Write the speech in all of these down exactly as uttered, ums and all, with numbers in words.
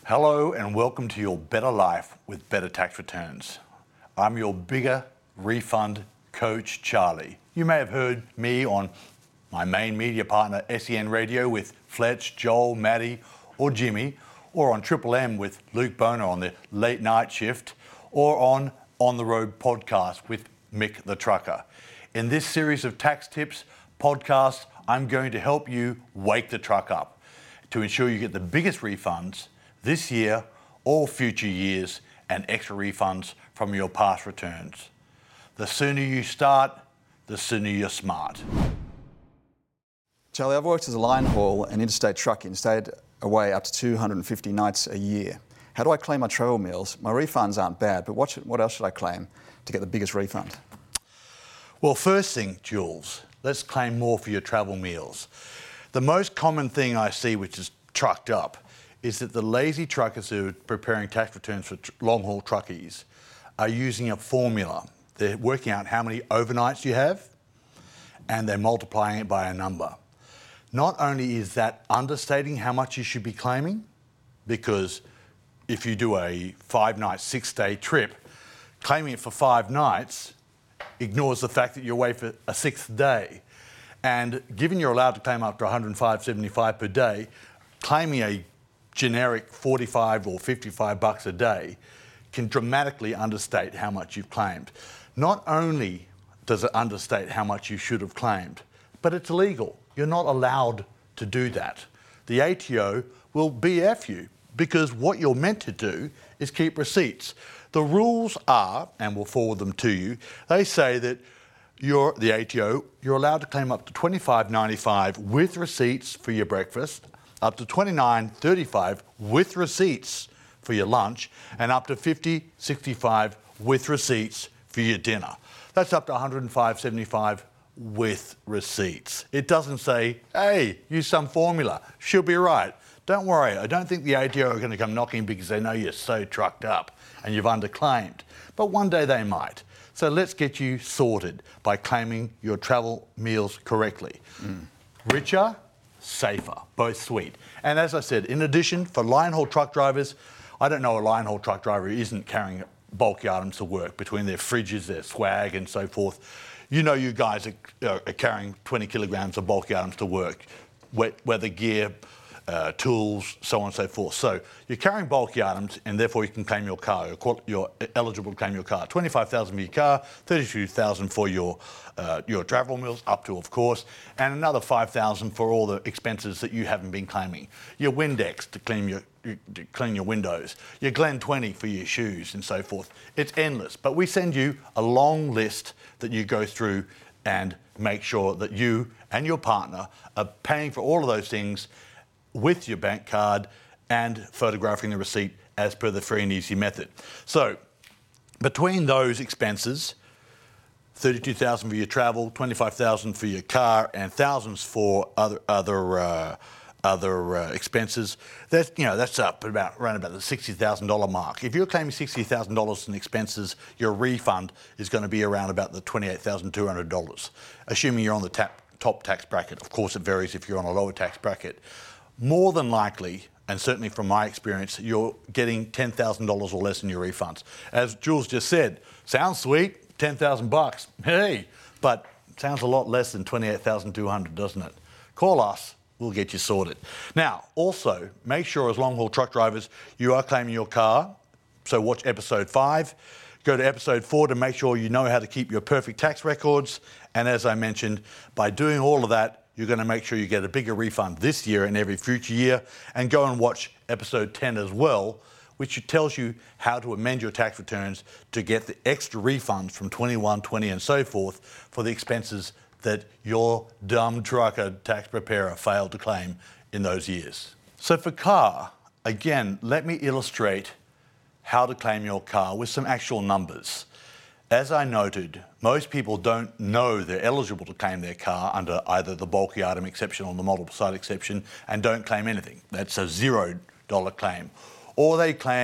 Hello and welcome to your better life with better tax returns. I'm your bigger refund coach, Charlie. You may have heard me on my main media partner, S E N Radio, with Fletch, Joel, Maddie, or Jimmy, or on Triple M with Luke Boner on the late night shift, or on On the Road podcast with Mick the Trucker. In this series of tax tips podcasts, I'm going to help you wake the truck up to ensure you get the biggest refunds this year or future years and extra refunds from your past returns. The sooner you start, the sooner you're smart. Charlie, I've worked as a line haul and interstate trucking, stayed away up to two hundred fifty nights a year. How do I claim my travel meals? My refunds aren't bad, but what, should, what else should I claim to get the biggest refund? Well, first thing, Jules, let's claim more for your travel meals. The most common thing I see, which is trucked up, is that the lazy truckers who are preparing tax returns for tr- long-haul truckies are using a formula. They're working out how many overnights you have, and they're multiplying it by a number. Not only is that understating how much you should be claiming, because if you do a five-night, six-day trip, claiming it for five nights ignores the fact that you're away for a sixth day. And given you're allowed to claim up to one hundred five dollars seventy-five per day, claiming a generic forty-five or fifty-five bucks a day can dramatically understate how much you've claimed. Not only does it understate how much you should have claimed, but it's illegal. You're not allowed to do that. The A T O will B F you because what you're meant to do is keep receipts. The rules are, and we'll forward them to you, they say that you're, the A T O, you're allowed to claim up to twenty-five ninety-five with receipts for your breakfast, up to twenty-nine thirty-five with receipts for your lunch, and up to fifty sixty-five with receipts for your dinner. That's up to one hundred five seventy-five with receipts. It doesn't say, hey, use some formula, she'll be right. Don't worry, I don't think the A T O are going to come knocking because they know you're so trucked up and you've underclaimed. But one day they might. So let's get you sorted by claiming your travel meals correctly. Mm. Richer, safer, both sweet. And as I said, in addition, for line haul truck drivers, I don't know a line haul truck driver who isn't carrying bulky items to work, between their fridges, their swag and so forth. You know you guys are, are carrying twenty kilograms of bulky items to work, wet weather gear, uh, tools, so on and so forth. So you're carrying bulky items and therefore you can claim your car. You're, you're eligible to claim your car. twenty-five thousand dollars for your car, thirty-two thousand dollars for your uh, your travel meals, up to of course, and another five thousand dollars for all the expenses that you haven't been claiming. Your Windex to clean your to clean your windows, your Glen twenty for your shoes and so forth. It's endless, but we send you a long list that you go through and make sure that you and your partner are paying for all of those things with your bank card and photographing the receipt as per the free and easy method. So between those expenses, thirty-two thousand dollars for your travel, twenty-five thousand dollars for your car, and thousands for other other uh, other uh, expenses, that's, you know, that's up about around about the sixty thousand dollars mark. If you're claiming sixty thousand dollars in expenses, your refund is going to be around about the twenty-eight thousand two hundred dollars, assuming you're on the tap, top tax bracket. Of course, it varies if you're on a lower tax bracket. More than likely, and certainly from my experience, you're getting ten thousand dollars or less in your refunds. As Jules just said, sounds sweet, ten thousand bucks, hey, but sounds a lot less than twenty-eight thousand two hundred, doesn't it? Call us. We'll get you sorted. Now, also, make sure as long-haul truck drivers, you are claiming your car. So watch episode five. Go to episode four to make sure you know how to keep your perfect tax records. And as I mentioned, by doing all of that, you're going to make sure you get a bigger refund this year and every future year. And go and watch episode ten as well, which tells you how to amend your tax returns to get the extra refunds from twenty-one, twenty and so forth for the expenses that your dumb trucker tax preparer failed to claim in those years. So for car, again, let me illustrate how to claim your car with some actual numbers. As I noted, most people don't know they're eligible to claim their car under either the bulky item exception or the multiple site exception and don't claim anything. That's a zero dollar claim. Or they claim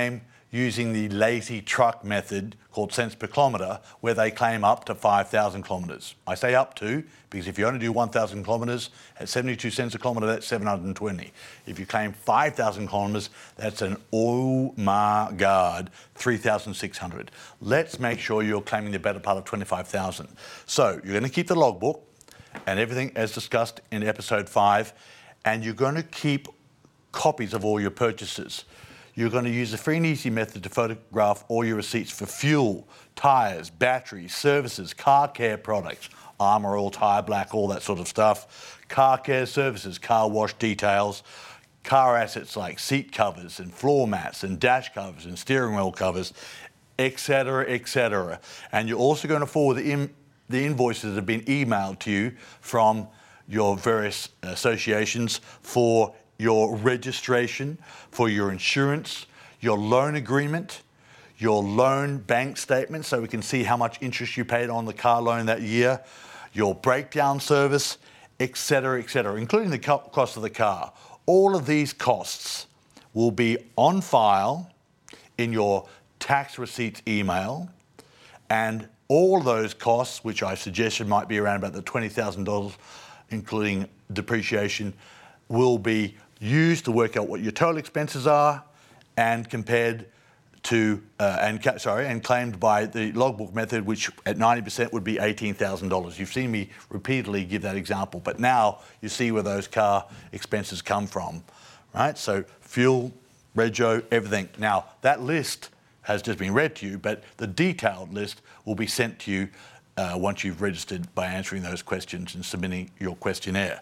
using the lazy truck method called cents per kilometre, where they claim up to five thousand kilometres. I say up to, because if you only do one thousand kilometres at seventy-two cents a kilometre, that's seven hundred twenty. If you claim five thousand kilometres, that's an, oh my God, three thousand six hundred. Let's make sure you're claiming the better part of twenty-five thousand. So you're going to keep the logbook and everything as discussed in episode five, and you're going to keep copies of all your purchases. You're going to use the free and easy method to photograph all your receipts for fuel, tyres, batteries, services, car care products, Armour All, Tyre Black, all that sort of stuff, car care services, car wash details, car assets like seat covers and floor mats and dash covers and steering wheel covers, et cetera, et cetera. And you're also going to forward the, in, the invoices that have been emailed to you from your various associations for your registration, for your insurance, your loan agreement, your loan bank statement so we can see how much interest you paid on the car loan that year, your breakdown service, et cetera, et cetera, including the co- cost of the car. All of these costs will be on file in your tax receipts email, and all those costs, which I suggested might be around about the twenty thousand dollars, including depreciation, will be used to work out what your total expenses are and compared to, uh, and ca- sorry, and claimed by the logbook method, which at ninety percent would be eighteen thousand dollars. You've seen me repeatedly give that example, but now you see where those car expenses come from, right? So fuel, rego, everything. Now, that list has just been read to you, but the detailed list will be sent to you uh, once you've registered by answering those questions and submitting your questionnaire.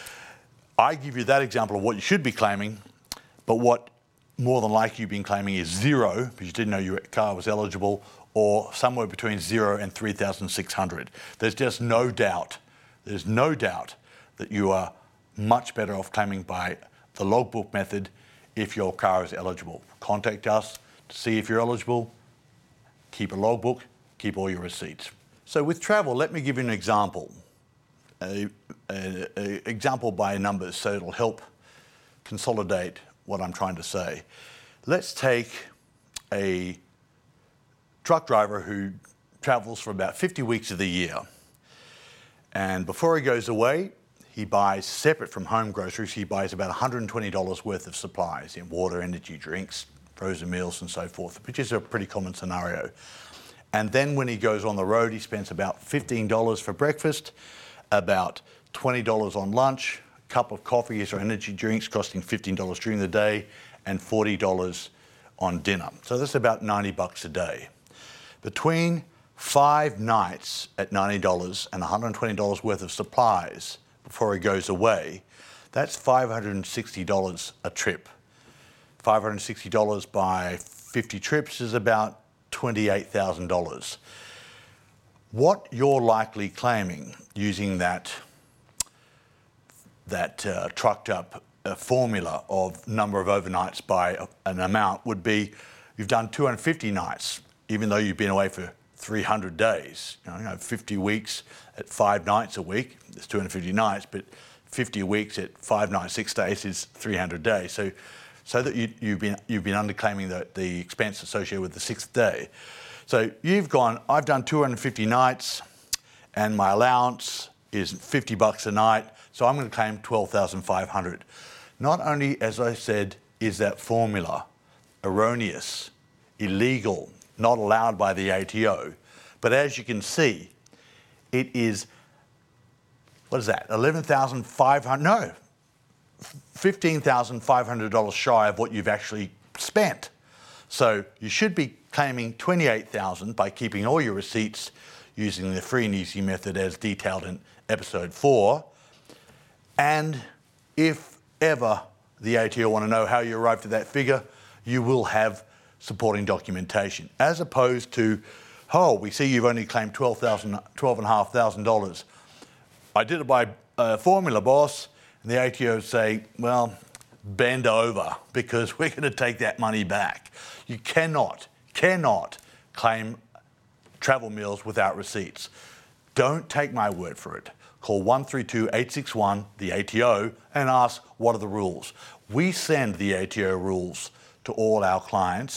I give you that example of what you should be claiming, but what more than likely you've been claiming is zero, because you didn't know your car was eligible, or somewhere between zero and three thousand six hundred. There's just no doubt, there's no doubt that you are much better off claiming by the logbook method if your car is eligible. Contact us to see if you're eligible, keep a logbook, keep all your receipts. So with travel, let me give you an example. A, a, a example by numbers, so it'll help consolidate what I'm trying to say. Let's take a truck driver who travels for about fifty weeks of the year, and before he goes away, he buys, separate from home groceries, he buys about one hundred twenty dollars worth of supplies in water, energy drinks, frozen meals and so forth, which is a pretty common scenario. And then when he goes on the road, he spends about fifteen dollars for breakfast, about twenty dollars on lunch, a cup of coffees or energy drinks costing fifteen dollars during the day, and forty dollars on dinner. So that's about ninety bucks a day. Between five nights at ninety dollars and one hundred twenty dollars worth of supplies before he goes away, that's five hundred sixty dollars a trip. five hundred sixty dollars by fifty trips is about twenty-eight thousand dollars. What you're likely claiming using that, that uh, trucked up uh, formula of number of overnights by an amount would be, you've done two hundred fifty nights, even though you've been away for three hundred days. You know, you know, fifty weeks at five nights a week, there's two hundred fifty nights, but fifty weeks at five nights, six days is three hundred days. So, so that you, you've been you've been underclaiming the, the expense associated with the sixth day. So you've gone, I've done two hundred fifty nights and my allowance is fifty bucks a night, so I'm going to claim twelve thousand five hundred. Not only, as I said, is that formula erroneous, illegal, not allowed by the A T O, but as you can see, it is, what is that, eleven thousand five hundred, no, fifteen thousand five hundred dollars shy of what you've actually spent. So you should be claiming twenty-eight thousand dollars by keeping all your receipts using the free and easy method as detailed in episode four. And if ever the A T O want to know how you arrived at that figure, you will have supporting documentation, as opposed to, oh, we see you've only claimed twelve thousand dollars, twelve thousand five hundred dollars. I did it by uh, formula, boss. And the A T O say, well, bend over, because we're going to take that money back. You cannot, cannot claim travel meals without receipts. Don't take my word for it. Call one three two, eight six one, the A T O and ask, what are the rules? We send the A T O rules to all our clients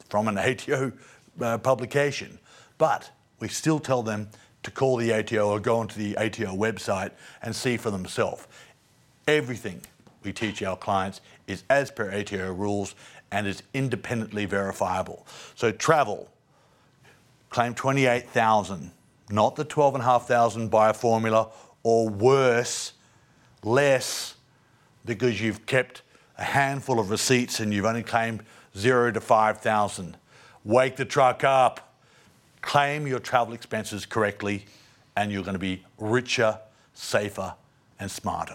from an A T O uh, publication. But we still tell them to call the A T O or go onto the A T O website and see for themselves. Everything we teach our clients is as per A T O rules and is independently verifiable. So travel, claim twenty-eight thousand, not the twelve thousand five hundred by a formula, or worse, less, because you've kept a handful of receipts and you've only claimed zero to five thousand. Wake the truck up, claim your travel expenses correctly, and you're going to be richer, safer, and smarter.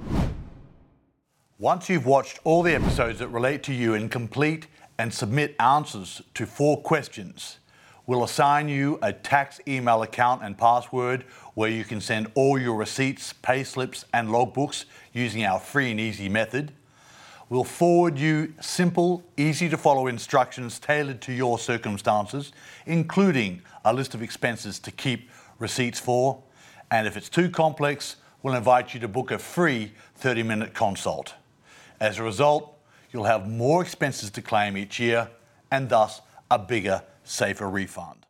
Once you've watched all the episodes that relate to you and complete and submit answers to four questions, we'll assign you a tax email account and password where you can send all your receipts, pay slips, and logbooks using our free and easy method. We'll forward you simple, easy to follow instructions tailored to your circumstances, including a list of expenses to keep receipts for. And if it's too complex, we'll invite you to book a free thirty minute consult. As a result, you'll have more expenses to claim each year and thus a bigger, safer refund.